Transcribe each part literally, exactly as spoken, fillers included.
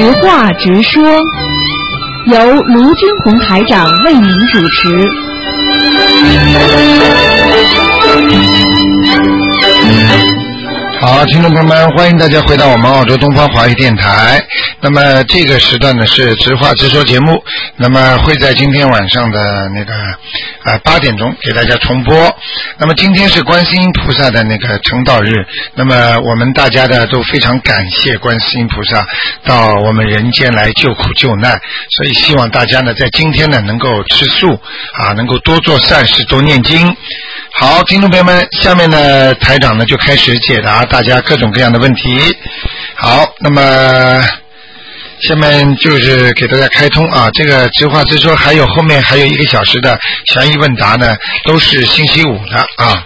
实话直说，由卢军红台长为您主持。 好，听众朋友们，欢迎大家回到我们澳洲东方华语电台。那么这个时段呢是直话直说节目，那么会在今天晚上的那个呃八点钟给大家重播。那么今天是观世音菩萨的那个成道日，那么我们大家的都非常感谢观世音菩萨到我们人间来救苦救难，所以希望大家呢在今天呢能够吃素啊，能够多做善事，多念经。好，听众朋友们，下面呢台长呢就开始解答大家各种各样的问题。好，那么下面就是给大家开通啊，这个直话直说还有后面还有一个小时的详疑问答呢，都是星期五的啊。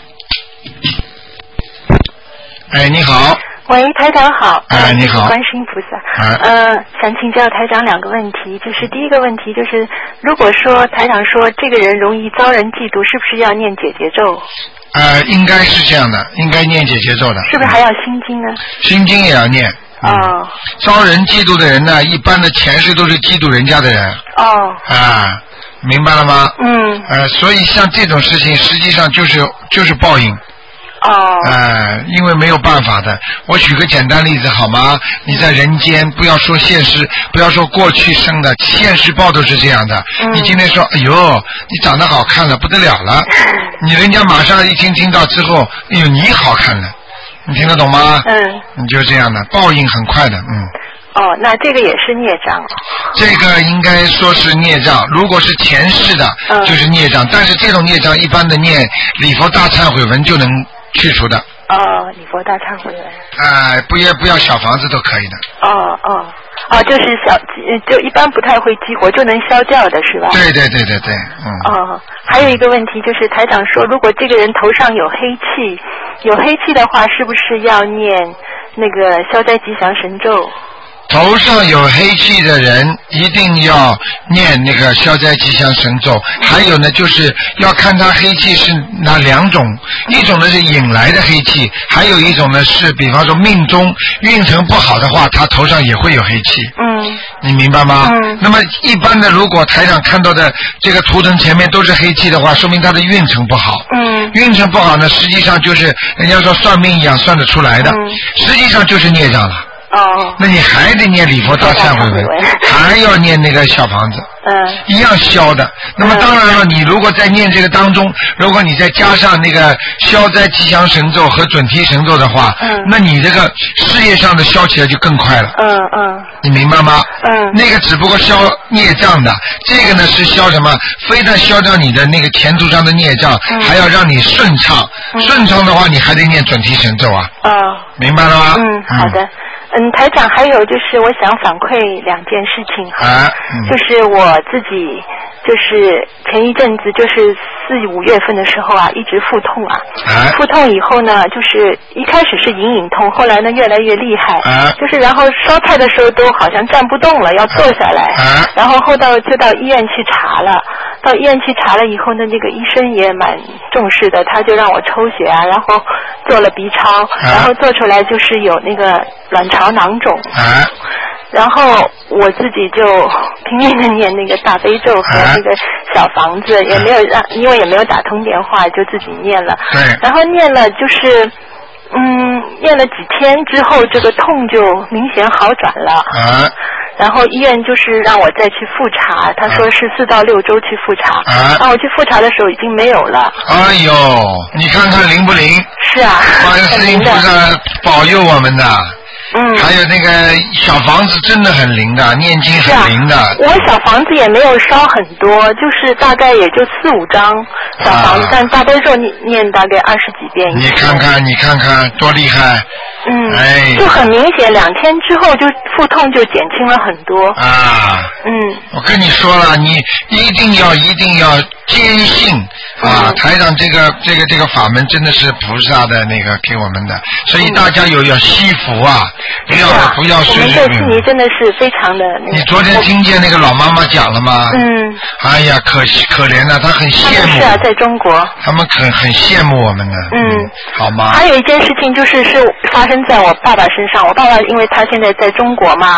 哎，你好。 喂，台长好。 哎，你好。 观世音菩萨。 啊。 呃，想请教台长两个问题，就是第一个问题就是，如果说台长说这个人容易遭人嫉妒，是不是要念解结咒？ 呃，应该是这样的，应该念解结咒的。 是不是还要心经呢？ 心经也要念。 哦、 嗯。招人嫉妒的人呢，一般的前世都是嫉妒人家的人。 哦。 啊，明白了吗？ 嗯。 呃，所以像这种事情，实际上就是就是报应。 哦。 呃，因为没有办法的。我举个简单例子好吗？你在人间，不要说现实，不要说过去生的，现实报都是这样的。嗯、你今天说，哎呦，你长得好看了，不得了了，你人家马上一听听到之后，哎呦，你好看了，你听得懂吗？ 嗯。 你就这样的，报应很快的，嗯。 哦，那这个也是孽障。 这个应该说是孽障，如果是前世的，嗯、就是孽障。但是这种孽障，一般的念礼佛大忏悔文就能去除的。 哦，礼佛大忏悔文。 哎、呃，不要不要小房子都可以的。 哦哦哦，就是小，就一般不太会激活，就能消掉的是吧？ 对对对对对，嗯。 哦，还有一个问题就是台长说，如果这个人头上有黑气，有黑气的话，是不是要念那个消灾吉祥神咒？ 头上有黑气的人一定要念那个消灾吉祥神咒，还有呢就是要看他黑气是哪两种，一种呢是引来的黑气，还有一种呢是比方说命中运程不好的话，他头上也会有黑气。嗯，你明白吗？嗯。那么一般的，如果台长看到的这个图腾前面都是黑气的话，说明他的运程不好。嗯。运程不好呢，实际上就是人家说算命一样算得出来的，嗯、实际上就是孽障了。哦，那你还得念礼佛大忏悔文，还要念那个小房子，嗯，一样消的。那么当然了，你如果在念这个当中，如果你再加上那个消灾吉祥神咒和准提神咒的话，嗯，那你这个事业上的消起来就更快了。嗯嗯，你明白吗？嗯，那个只不过消孽障的，这个呢是消什么？非但消掉你的那个前途上的孽障，嗯、还要让你顺畅。嗯、顺畅的话，你还得念准提神咒啊。哦，明白了吗？ 嗯，好的。嗯，台长，还有就是我想反馈两件事情哈，啊嗯、就是我自己，就是前一阵子就是四五月份的时候啊，一直腹痛啊，啊腹痛以后呢，就是一开始是隐隐痛，后来呢越来越厉害，啊、就是然后烧菜的时候都好像站不动了，要坐下来，啊、然后后到就到医院去查了，到医院去查了以后呢，那个医生也蛮重视的，他就让我抽血啊，然后做了 B 超，啊、然后做出来就是有那个卵巢囊肿，啊、然后我自己就拼命的念那个大悲咒和那个小房子，啊、也没有让，因为也没有打通电话，就自己念了。对。然后念了就是，嗯，念了几天之后，这个痛就明显好转了。啊。然后医院就是让我再去复查，他说是四到六周去复查。啊。然后我去复查的时候已经没有了。哎呦，你看看灵不灵？ 是啊。 观世音菩萨保佑我们的。嗯，还有那个小房子真的很灵的，念经很灵的。啊、 我小房子也没有烧很多，就是大概也就四五张小房子，啊、但大悲咒念念大概二十几遍。 你看看，你看看多厉害！ 嗯，哎，就很明显，两天之后就腹痛就减轻了很多。啊，嗯， 我跟你说了，你一定要一定要坚信啊！嗯、台长这个这个这个法门真的是菩萨的那个给我们的，所以大家有要惜福啊！不要、啊、不要随随便便。 我们对悉尼真的是非常的、那个。 你昨天听见那个老妈妈讲了吗？嗯。哎呀，可可怜了，她很羡慕。 是啊，在中国。 他们很很羡慕我们的。嗯。嗯好吗？ 还有一件事情就是是发生在我爸爸身上，我爸爸因为他现在在中国嘛，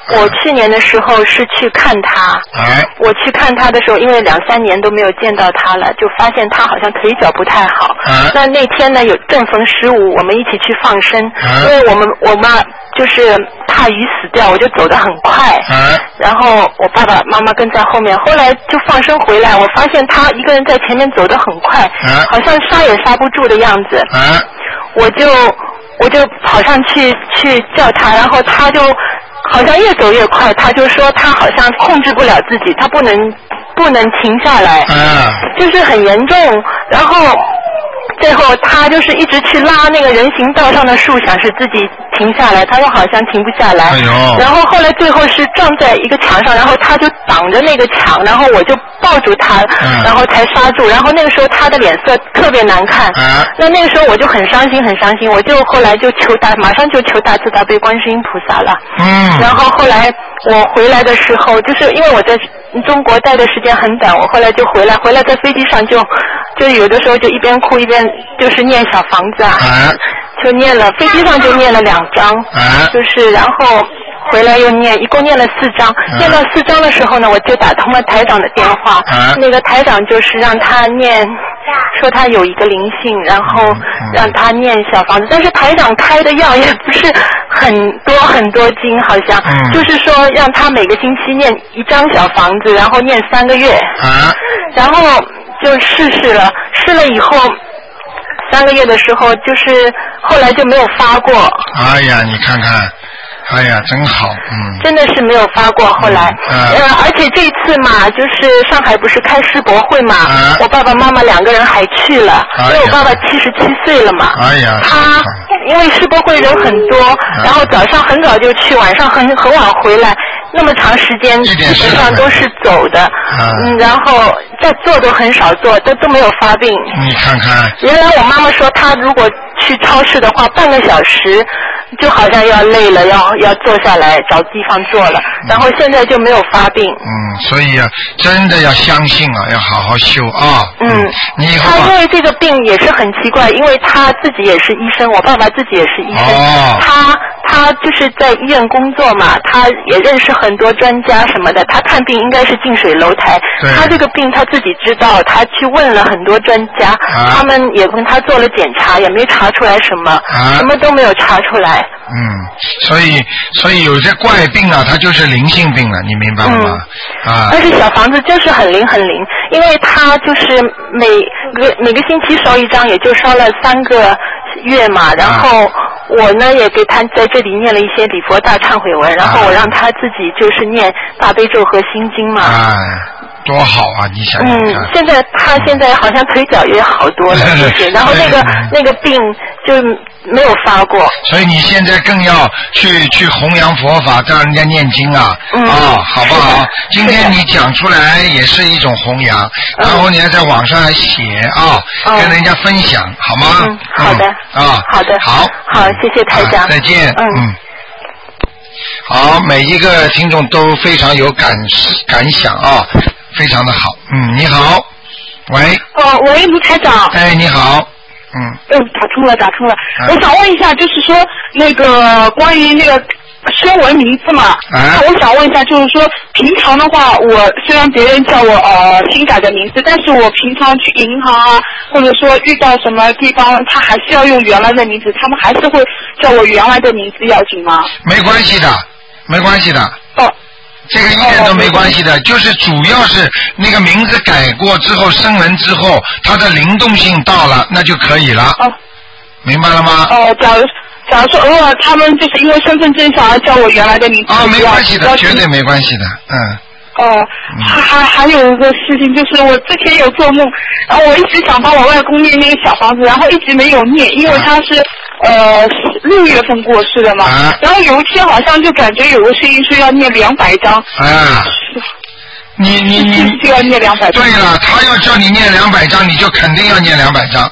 我去年的时候是去看他， 哎， 我去看他的时候，因为两三年都没有见到他了，就发现他好像腿脚不太好。 哎， 那那天呢有正逢十五，我们一起去放生， 哎， 因为我们我妈就是怕鱼死掉，我就走得很快。 哎， 然后我爸爸妈妈跟在后面，后来就放生回来，我发现他一个人在前面走得很快， 哎， 好像刹也刹不住的样子。 哎， 我就我就跑上去去叫他，然后他就好像越走越快，他就说他好像控制不了自己，他不能不能停下来， 哎， 就是很严重。然后最后他就是一直去拉那个人行道上的树，想使自己停下来，他又好像停不下来。 哎呦！ 然后后来最后是撞在一个墙上，然后他就挡着那个墙，然后我就抱住他， 嗯、 然后才刹住。然后那个时候他的脸色特别难看。 嗯、 那那个时候我就很伤心，很伤心。我就后来就求大，马上就求大慈大悲观世音菩萨了。 嗯。 然后后来我回来的时候，就是因为我在中国待的时间很短，我后来就回来，回来在飞机上就就有的时候就一边哭一边就是念小房子啊， 嗯、 就念了，飞机上就念了两章， 嗯、 就是然后回来又念，一共念了四章。嗯、念到四章的时候呢，我就打通了台长的电话， 嗯、 那个台长就是让他念，说他有一个灵性，然后让他念小房子，但是台长开的药也不是很多很多经，好像、 嗯、 就是说让他每个星期念一张小房子，然后念三个月， 嗯、 然后就试试了，试了以后。三个月的时候，就是后来就没有发过。 哎呀，你看看，哎呀，真好，嗯。真的是没有发过，后来， 嗯、 呃，而且这次嘛，就是上海不是开世博会嘛， 嗯、 我爸爸妈妈两个人还去了， 哎、 因为我爸爸七十七岁了嘛。 哎呀。 他因为世博会人很多， 嗯、 然后早上很早就去，晚上很很晚回来。那么长时间基本上都是走的，嗯，然后在坐都很少坐，都都没有发病。 你看看， 原来我妈妈说，她如果去超市的话，半个小时就好像要累了，要要坐下来找地方坐了，然后现在就没有发病。 嗯，所以啊，真的要相信啊，要好好修啊。嗯，你以后、啊、 他因为这个病也是很奇怪，因为他自己也是医生，我爸爸自己也是医生， 哦、 他他就是在医院工作嘛，他也认识很多专家什么的，他看病应该是近水楼台。他这个病他自己知道，他去问了很多专家， 啊、 他们也跟他做了检查，也没查出来什么， 啊、 什么都没有查出来。 嗯，所以所以有些怪病啊，它就是灵性病了，你明白吗？ 嗯、 啊。 但是小房子就是很灵很灵，因为他就是每个每个星期烧一张，也就烧了三个月嘛，然后。啊我呢也给他在这里念了一些礼佛大忏悔文，然后我让他自己就是念大悲咒和心经嘛。 啊，多好啊！你想想看。 嗯，现在他现在好像腿脚也好多了，就是，然后那个那个病就没有发过。 所以你现在更要去去弘扬佛法，让人家念经啊， 嗯、 啊，好不好？今天你讲出来也是一种弘扬，然后你还在网上还写啊， 嗯、 跟人家分享，好吗？ 嗯，好的。 嗯、啊， 好的。 好。 好，谢谢台长。 啊、再见。 嗯。 嗯好，每一个听众都非常有感感想啊，非常的好。嗯，你好，喂。 哦，喂，卢台长。 哎，你好。嗯。 嗯，打通了，打通了。嗯、我想问一下，就是说那个关于那个声纹名字嘛， 啊、 我想问一下，就是说平常的话，我虽然别人叫我呃新改的名字，但是我平常去银行啊，或者说遇到什么地方，他还是要用原来的名字，他们还是会叫我原来的名字要紧吗？ 没关系的，没关系的。 哦。 这个一点都没关系的，哦、就是主要是那个名字改过之后，声纹之后，它的灵动性到了，那就可以了。 哦。明白了吗？ 哦，假如。假如说偶尔他们就是因为身份证想要叫我原来的名字， 哦，没关系的，绝对没关系的，嗯。 哦，还还还有一个事情，就是我之前有做梦，然后我一直想帮我外公念那个小房子，然后一直没有念，因为他是、啊、呃六月份过世的嘛、 啊， 然后有一天好像就感觉有个声音说要念两百章。 啊。你你你就要念两百章。 对了，他要叫你念两百章，你就肯定要念两百章。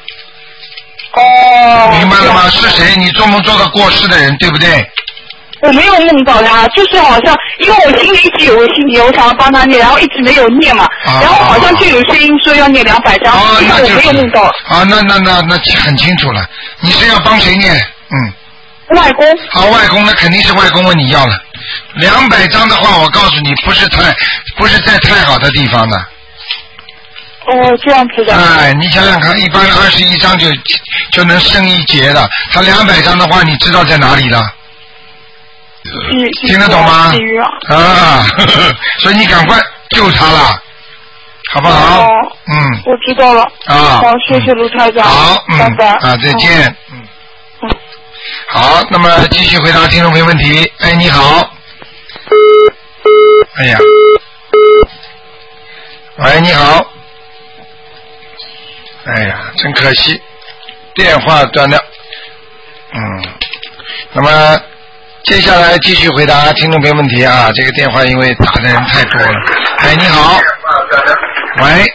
哦， 明白了吗？是谁？你做梦做到过世的人，对不对？ 我没有梦到他，就是好像因为我心里一直有个心结，我想要帮他念，然后一直没有念嘛， 啊、 然后好像就有声音说要念两百章， 哦， 因为我没有梦到。 啊，那那那那很清楚了，你是要帮谁念？嗯。 外公。 好，外公，那肯定是外公问你要了。 两百张的话，我告诉你，不是太不是在太好的地方的。 哦，这样子的。 哎，你想想看，一般二十一张就就能生一劫了，他两百张的话，你知道在哪里了？听得懂吗？啊，呵呵，所以你赶快救他了，好不好？ 哦、 嗯， 我知道了。 啊， 好，谢谢卢台长。 好，嗯， 拜拜。 啊，再见。嗯。嗯。好，那么继续回答听众朋友问题。哎，你好。哎呀。喂，你好。哎呀，真可惜，电话断掉。嗯，那么接下来继续回答听众朋友问题啊。这个电话因为打的人太多了。哎，你好。喂。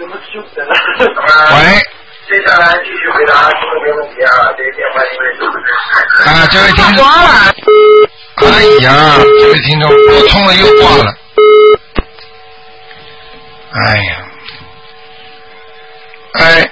喂。接下来继续回答听众朋友问题啊。这个电话因为啊，这位听众。哎呀，这位听众拨通了又挂了。哎呀。哎，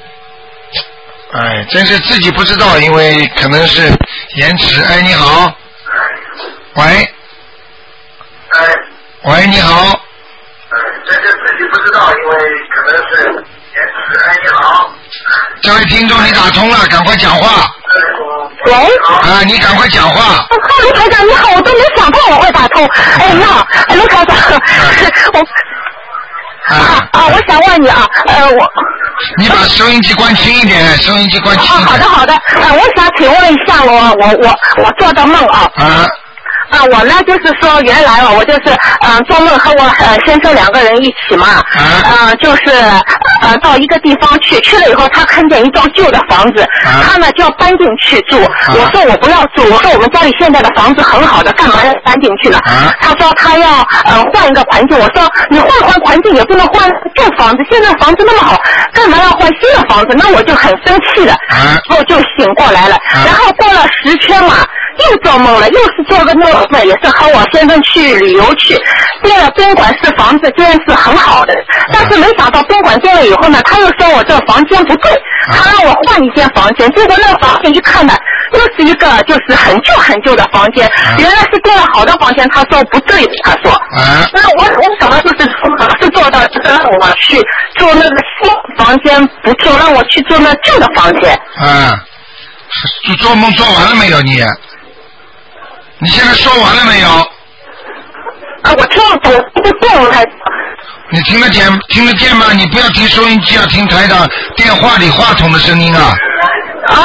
哎，真是自己不知道，因为可能是延迟。哎，你好，喂，哎，喂，你好，哎，真是自己不知道，因为可能是延迟。哎，你好，这位听众，你打通了，赶快讲话。 喂。 啊，你赶快讲话。 哦，卢台长，你好，我都没想到我会打通。哎，你好，哎，卢台长，我。啊啊！我想问你啊，呃，我你把收音机关轻一点，收音机关轻一点。 啊，好的好的，呃，我想请问一下我我我我做的梦啊。 啊。 啊，我呢就是说，原来啊，我就是嗯、呃、做梦和我呃先生两个人一起嘛，啊、呃，就是呃到一个地方去，去了以后他看见一幢旧的房子，啊、他呢就要搬进去住。啊、我说我不要住，我说我们家里现在的房子很好的，干嘛要搬进去呢？啊、他说他要呃换一个环境，我说你换换环境也不能换旧房子，现在房子那么好，干嘛要换新的房子？那我就很生气的，然后就醒过来了，啊、然后过了十圈嘛。又做梦了，又是做个梦，也是和我先生去旅游去，订了宾馆是房子，真是很好的，但是没想到宾馆订了以后呢，他又说我这房间不对，他让我换一间房间，结果那个房间一看呢，又是一个就是很旧很旧的房间，原来是订了好的房间，他说不对，他说，那我我怎么就是是做到这个让我去住那个新房间不住，让我去住那旧的房间。 啊，做梦做完了没有你？你现在说完了没有？ 啊，我听不懂，不懂台。 你听得见？听得见吗？你不要听收音机，要听台长电话里话筒的声音啊。 啊。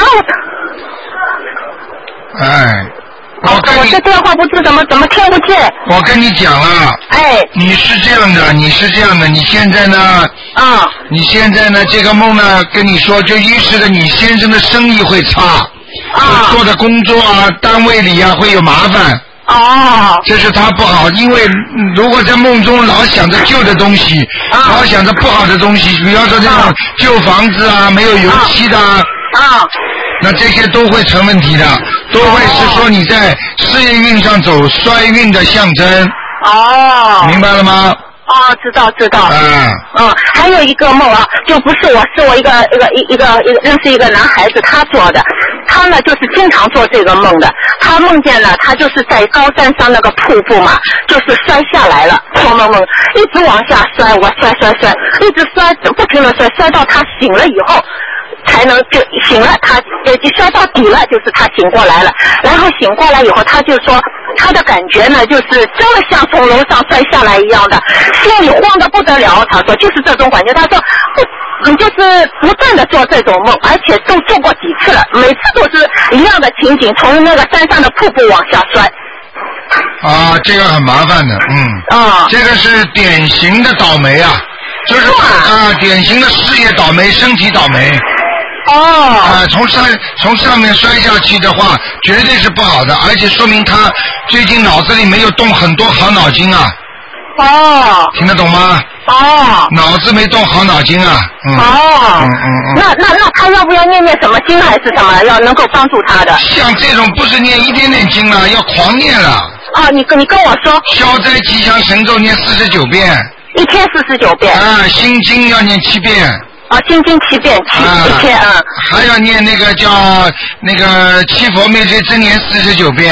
哎。我跟你， 我这电话不知怎么怎么听不见。 我跟你讲啊。 哎。你是这样的，你是这样的，你现在呢？ 啊。 你现在呢？这个梦呢，跟你说，就预示着你先生的生意会差。啊，做的工作啊，单位里啊会有麻烦。 哦， 这是他不好，因为如果在梦中老想着旧的东西，啊、老想着不好的东西，比方说这种旧房子啊，没有油漆的啊，啊那这些都会成问题的，都会是说你在事业运上走衰运的象征。哦，明白了吗？ 哦，知道知道。嗯嗯，还有一个梦啊，就不是我，是我一个一个一个一个认识一个男孩子，他做的。他呢就是经常做这个梦的。他梦见了，他就是在高山上那个瀑布嘛，就是摔下来了，做梦梦一直往下摔，我摔摔摔，一直摔，不停的摔，摔到他醒了以后。才能就醒了，他呃就摔到底了，就是他醒过来了。然后醒过来以后，他就说他的感觉呢，就是真的像从楼上摔下来一样的，心里慌得不得了。他说就是这种感觉。他说你就是不断的做这种梦，而且都做过几次了，每次都是一样的情景，从那个山上的瀑布往下摔。 啊，这个很麻烦的，嗯。啊。这个是典型的倒霉啊。就是啊，典型的事业倒霉，身体倒霉。哦。啊，从上从上面摔下去的话，绝对是不好的，而且说明他最近脑子里没有动很多好脑筋啊。哦。听得懂吗？哦。脑子没动好脑筋啊。嗯、哦。嗯嗯嗯。 那那那他要不要念念什么经还是什么，要能够帮助他的？ 像这种不是念一点点经了，要狂念了。 啊，你跟你跟我说。 消灾吉祥神咒念四十九遍。 一天四十九遍。 啊，心经要念七遍。 啊，心经七遍，七啊、 一天啊。 还要念那个叫那个七佛灭罪真言四十九遍。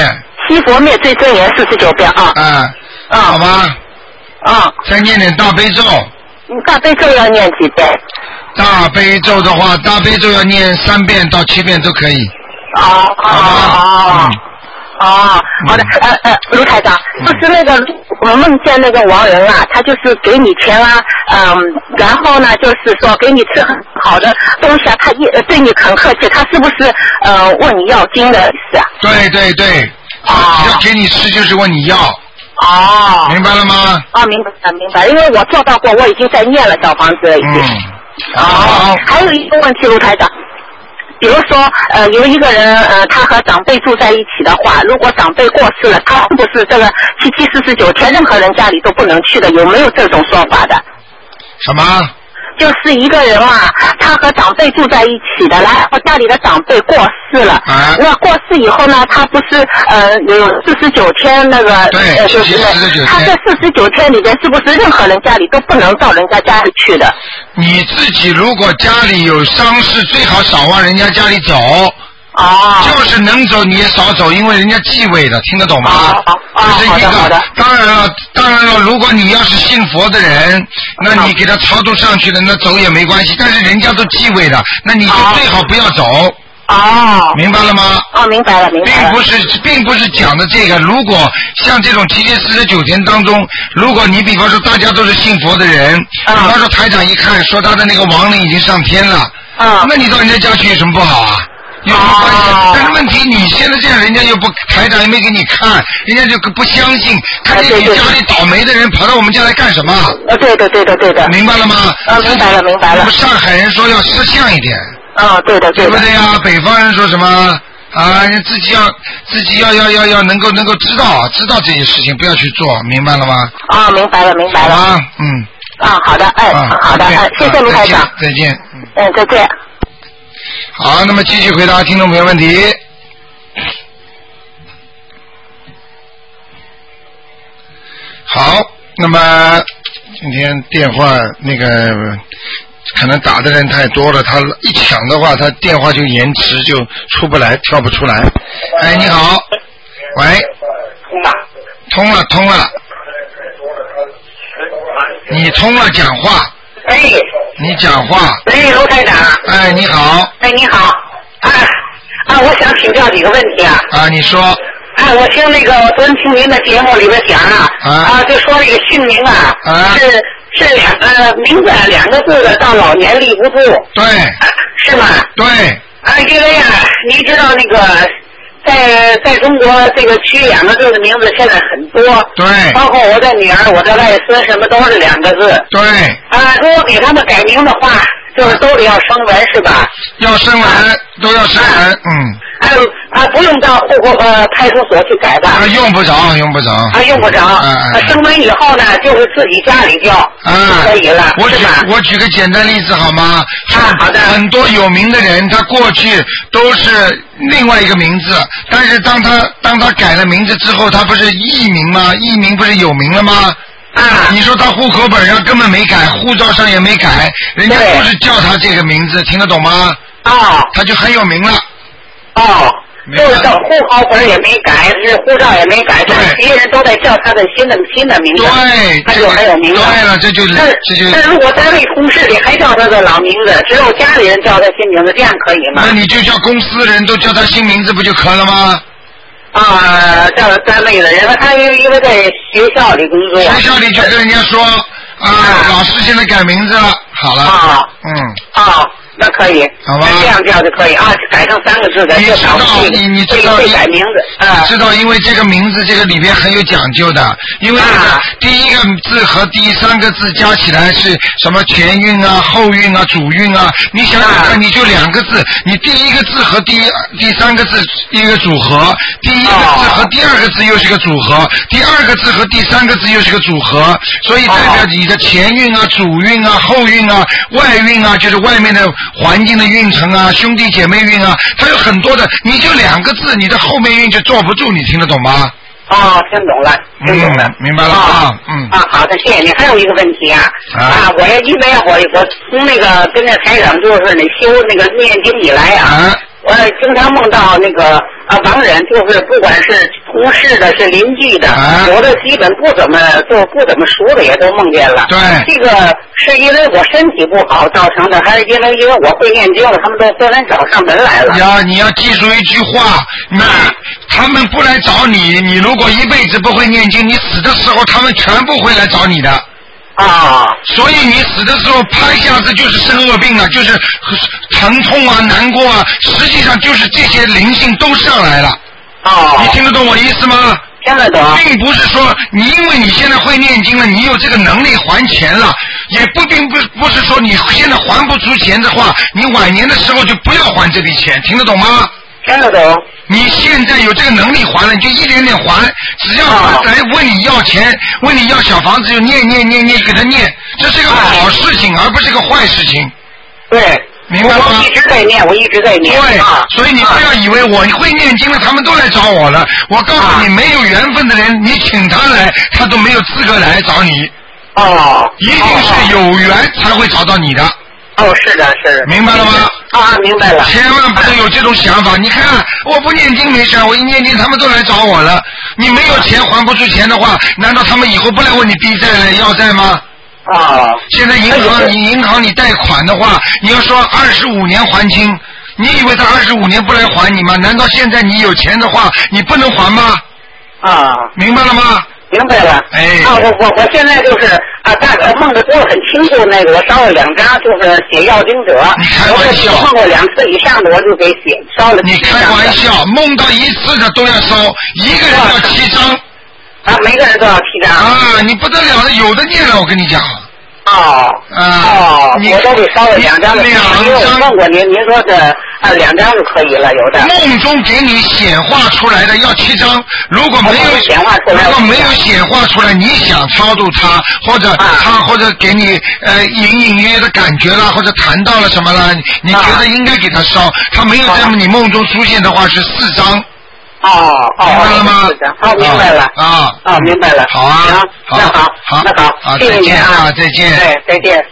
七佛灭罪真言四十九遍啊。 啊。啊。好吧。 啊。 再念点大悲咒。 大悲咒要念几遍？ 大悲咒的话，大悲咒要念三遍到七遍都可以。 哦哦哦。哦，好的，呃呃，卢台长，就是那个我梦见那个亡人啊，他就是给你钱啊，嗯，然后呢，就是说给你吃很好的东西啊，他一对你很客气，他是不是呃问你要经的意思啊？ 对对对，哦，要给你吃就是问你要。 哦， 明白了吗？ 哦，明白了，明白了，因为我做到过，我已经在念了小房子了，已经。 嗯。 哦，还有一个问题，卢台长。比如说，呃，有一个人，呃，他和长辈住在一起的话，如果长辈过世了，他是不是这个七七四十九天任何人家里都不能去的？有没有这种说法的？ 什么？ 就是一个人嘛，他和长辈住在一起的，然后家里的长辈过世了， 啊、 那过世以后呢，他不是呃有四十九天那个， 对， 呃、就是他这四十九天里边是不是任何人家里都不能到人家家里去的？ 你自己如果家里有丧事，最好少往人家家里走。 哦， 就是能走你也少走，因为人家忌讳的，听得懂吗？ 哦哦， 这是一个。 好的。 当然了，当然了，如果你要是信佛的人，那你给他超度上去了，那走也没关系。但是人家都忌讳的，那你就最好不要走。 哦。 明白了吗？ 哦，明白了，明白了。 并不是，并不是讲的这个。如果像这种七七四十九天当中，如果你比方说大家都是信佛的人，比方说台长一看说他的那个亡灵已经上天了， 嗯， 那你到人家家去有什么不好啊？有什么关系？但是问题你现在这样，人家又不台长也没给你看，人家就不相信，看见你家里倒霉的人跑到我们家来干什么？ 呃，对的，对的，对的。 明白了吗？ 啊，明白了，明白了。 我们上海人说要识相一点。 啊，对的， 对的。对不对呀？北方人说什么？啊，自己要自己要要要要能够能够知道知道这些事情，不要去做，明白了吗？ 啊，明白了，明白了。 啊，嗯。 啊，好的，哎， 啊、 好的，哎，谢谢卢台长。 再见。 嗯，嗯，再见。 好，那么继续回答听众朋友问题。好，那么今天电话那个可能打的人太多了，他一抢的话，他电话就延迟，就出不来，跳不出来。哎，你好，喂，通了，通了，你通了，讲话。 哎， 你讲话。 哎，卢台长。 哎，你好。 哎，你好。啊啊，我想请教几个问题啊。 啊，你说。 啊，我听那个我昨天听您的节目里边讲啊， 啊, 啊就说这个姓名啊， 啊是是两呃名字两个字的，到老年立不住。 对。 啊、是吗？ 对。 啊，因为啊，您知道那个。在在中国，这个取两个字的名字现在很多， 对， 包括我的女儿、我的外孙，什么都是两个字。 对。 啊，如果给他们改名的话，就是都得要声纹是吧？ 要声纹，啊、都要声纹，嗯。 还有啊，不用到户口呃派出所去改吧？ 啊，用不着，用不着。 啊，用不着。 啊啊。 声纹以后呢，就是自己家里叫啊就可以了， 我举是吧？ 我举个简单例子好吗？ 啊，好的。 很多有名的人，他过去都是另外一个名字，但是当他当他改了名字之后，他不是艺名吗？艺名不是有名了吗？ 啊！ 你说他户口本上根本没改，护照上也没改，人家都是叫他这个名字，听得懂吗？ 哦。 他就很有名了。 哦。就是到户口本也没改，是护照也没改，但是别人都在叫他的新的新的名字， 对， 他就很有名了。 对了，这就但这就。 但如果单位同事里还叫他的老名字，只有家里人叫他新名字，这样可以吗？ 那你就叫公司人都叫他新名字不就可了吗？ 啊，叫单位的人，他因为因为在学校里工作。 学校里就跟人家说啊，啊老师现在改名字了，好了。 啊。 嗯。 啊。那可以， 好吧？ 这样叫就可以啊，改成三个字的， 你知道，你你知道， 会改名字啊？ 知道，因为这个名字这个里边很有讲究的，因为这个第一个字和第三个字加起来是什么前韵啊、后韵啊、主韵啊？你想想看，你就两个字，你第一个字和第第三个字一个组合，第一个字和第二个字又是个组合，第二个字和第三个字又是个组合，所以代表你的前韵啊、主韵啊、后韵啊、外韵啊，就是外面的。环境的运程啊，兄弟姐妹运啊，它有很多的，你就两个字，你的后面运就坐不住，你听得懂吗？ 哦，听懂了，听懂了， 嗯、明白了啊，嗯。 啊，好的，谢谢你。还有一个问题啊，啊，啊我因为我我从那个跟着台长就是那修那个念经以来啊，啊我经常梦到那个啊亡人，就是不管是同事的，是邻居的，啊、有的基本不怎么就不怎么熟的也都梦见了。 对， 这个是因为我身体不好造成的，还是因为因为我会念经了，他们都都来找上门来了？ 呀，你要记住一句话，你、啊、他们不来找你，你如果一辈子不会念经，你死的时候他们全部会来找你的。 啊， 所以你死的时候拍一下子就是生恶病了，就是疼痛啊、难过啊，实际上就是这些灵性都上来了。 哦， 你听得懂我意思吗？ 听得懂。 并不是说你因为你现在会念经了，你有这个能力还钱了，也不并不不是说你现在还不出钱的话，你晚年的时候就不要还这笔钱，听得懂吗？ 听得懂。 你现在有这个能力还了，你就一点点还，只要他来问你要钱，问你要小房子，就念念念念给他念，这是个好事情，而不是个坏事情。 对， 明白吗？ 我一直在念，我一直在念。 对，啊、所以你不要以为我会念经了，他们都来找我了。我告诉你，没有缘分的人，你请他来，他都没有资格来找你。 哦。 一定是有缘才会找到你的。 哦，是的，是的。 明白了吗？ 啊，明白了。 千万不能有这种想法。你看，我不念经没事，我一念经他们都来找我了。你没有钱还不出钱的话，难道他们以后不来问你逼债了要债吗？ 啊。 现在银行你银行你贷款的话，你要说二十五年还清，你以为他二十五年不来还你吗？难道现在你有钱的话，你不能还吗？ 啊。 明白了吗？ 明白了。 哎。 啊，我我我现在就是啊，大概梦的都很清楚。那个我烧了两张，就是写要经者。 你开玩笑。 我梦过两次以上的，我就给写烧了。 你开玩笑，梦到一次的都要烧，一个人要七张。 啊，每个人都要七张。 啊，你不得了了，有的念了，我跟你讲。 哦。 啊。 哦，我都给烧了两张的。 两张。 我问过您，您说这啊两张就可以了，有的。 梦中给你显化出来的要七张，如果没有显化出来， 如果没有显化出来，你想超度他，或者他、啊、或者给你呃隐隐约约的感觉了，或者谈到了什么了，你觉得应该给他烧，他没有在你梦中出现的话是四张。 哦哦， 明白了吗？ 哦，明白了。 啊啊，明白了。 好啊， 好，那好， 好， 那好， 好， 谢谢您啊，再见。 对，再见。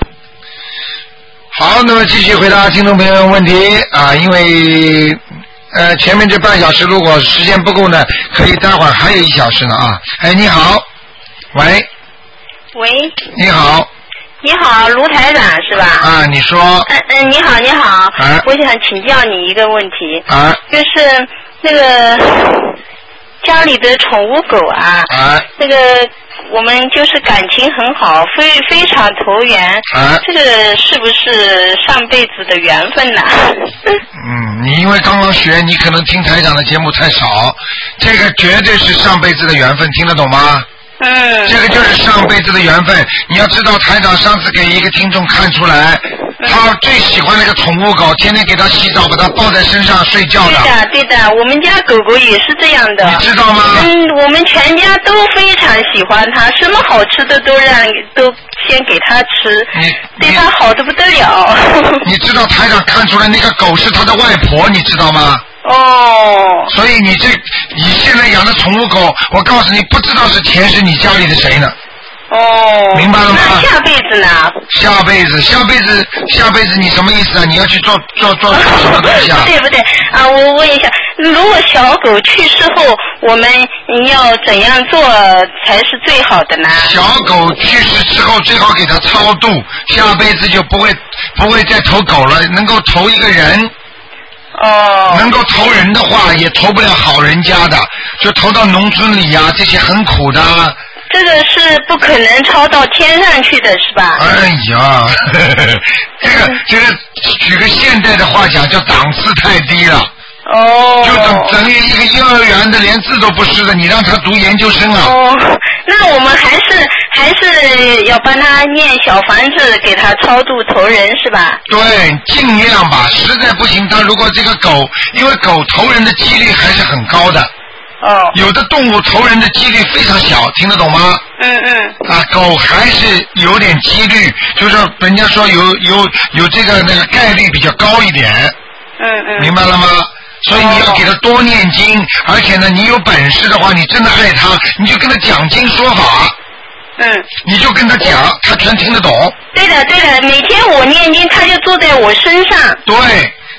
好，那么继续回答听众朋友问题啊，因为呃前面这半小时如果时间不够呢，可以待会儿还有一小时呢啊。哎，你好，喂。 喂。 你好。 你好，卢台长是吧？ 啊，你说。 嗯嗯，你好，你好。 啊。 我想请教你一个问题。 啊。 就是那个家里的宠物狗啊。 啊。 那个我们就是感情很好，非非常投缘。 啊。 这个是不是上辈子的缘分呐？ 嗯，你因为刚刚学，你可能听台长的节目太少，这个绝对是上辈子的缘分，听得懂吗？ 嗯， 这个就是上辈子的缘分。你要知道，台长上次给一个听众看出来，他最喜欢那个宠物狗，天天给他洗澡，把它抱在身上睡觉的。 对的，对的，我们家狗狗也是这样的。 你知道吗？ 嗯，我们全家都非常喜欢它，什么好吃的都让都先给它吃，对它好的不得了。 你知道台长看出来那个狗是他的外婆，你知道吗？ 哦。 所以你这你现在养的宠物狗，我告诉你，不知道是前世你家里的谁呢？ 哦。 明白了吗？ 那下辈子呢？ 下辈子，下辈子，下辈子你什么意思啊？你要去做做做什么东西啊？ 不对不对啊！我问一下，如果小狗去世后，我们要怎样做才是最好的呢？ 小狗去世之后，最好给它超度，下辈子就不会不会再投狗了，能够投一个人。 哦。 能够投人的话，也投不了好人家的，就投到农村里呀、啊，这些很苦的。 这个是不可能超到天上去的，是吧？ 哎呀，呵呵这个这个，举个现代的话讲，叫档次太低了。 哦。 就等等于一个幼儿园的连字都不是的，你让他读研究生啊？ 哦，那我们还是还是要帮他念小房子，给他超度投人，是吧？ 对，尽量吧。实在不行，他如果这个狗，因为狗投人的几率还是很高的。 哦。 有的动物投人的几率非常小，听得懂吗？ 嗯嗯。 啊，狗还是有点几率，就是人家说有有有这个那个概率比较高一点。 嗯嗯。 明白了吗？所以你要给他多念经，而且呢，你有本事的话，你真的爱他，你就跟他讲经说法。 嗯。 你就跟他讲，他全听得懂。 对的对的，每天我念经，他就坐在我身上。 对。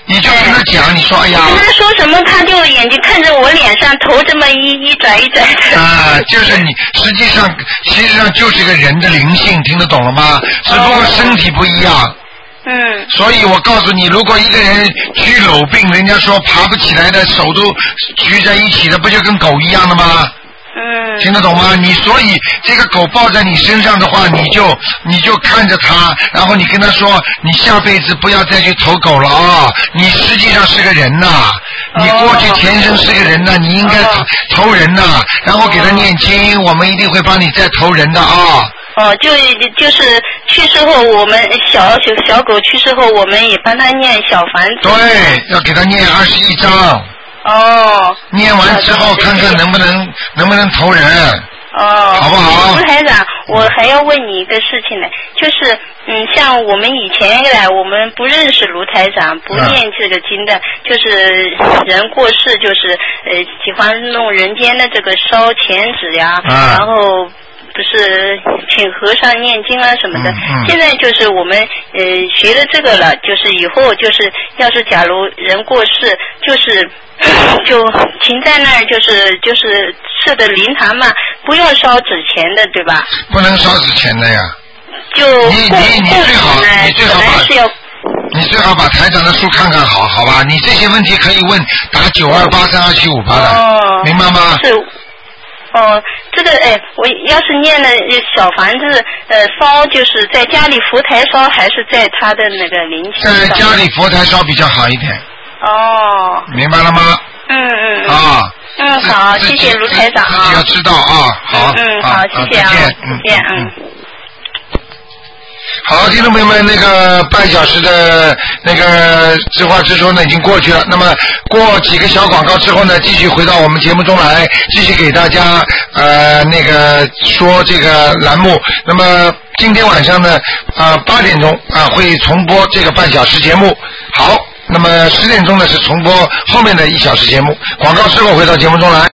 你就跟他讲，你说哎呀， 跟他说什么，他就眼睛看着我脸上，头这么一一转一转的。 啊，就是你，实际上，实际上就是个人的灵性，听得懂了吗？只不过身体不一样。 嗯。 所以我告诉你，如果一个人居瘻病，人家说爬不起来的，手都举在一起的，不就跟狗一样的吗？ 嗯， 听得懂吗？你所以这个狗抱在你身上的话，你就你就看着它，然后你跟它说，你下辈子不要再去投狗了啊、哦！你实际上是个人呐、啊，你过去前生是个人呐、啊，你应该投投人呐、啊，然后给它念经，我们一定会帮你再投人的啊。 哦，就就是去世后，我们小小小狗去世后，我们也帮它念小房子。 对，要给它念二十一章。 哦。 念完之后，看看能不能能不能投人。 哦。 好不好？ 卢台长，我还要问你一个事情呢，就是嗯，像我们以前来，我们不认识卢台长，不念这个经的，嗯、就是人过世，就是呃喜欢弄人间的这个烧钱纸呀， 嗯、 然后。不是请和尚念经啊什么的、 嗯嗯、 现在就是我们呃学了这个了，就是以后就是要是假如人过世，就是就停在那儿，就是就是设的灵堂嘛，不用烧纸钱的，对吧？ 不能烧纸钱的呀。 就你你你最好你最好把是要你最好把台长的书看看好，好吧？你这些问题可以问打九二八三二七五八的， 哦、 明白吗？ 是。哦，这个哎，我要是念了小房子，呃，烧就是在家里佛台烧，还是在他的那个灵性？ 在家里佛台烧比较好一点。 哦。 明白了吗？ 嗯嗯。 啊。 嗯，好，谢谢卢台长啊。 自己要知道啊，好。 嗯，好，谢谢啊，再见，嗯。 好，听众朋友们，那个半小时的那个直话直说呢已经过去了。那么过几个小广告之后呢，继续回到我们节目中来，继续给大家呃那个说这个栏目。那么今天晚上呢，啊、呃、八点钟啊、呃、会重播这个半小时节目。好，那么十点钟呢是重播后面的一小时节目。广告之后回到节目中来。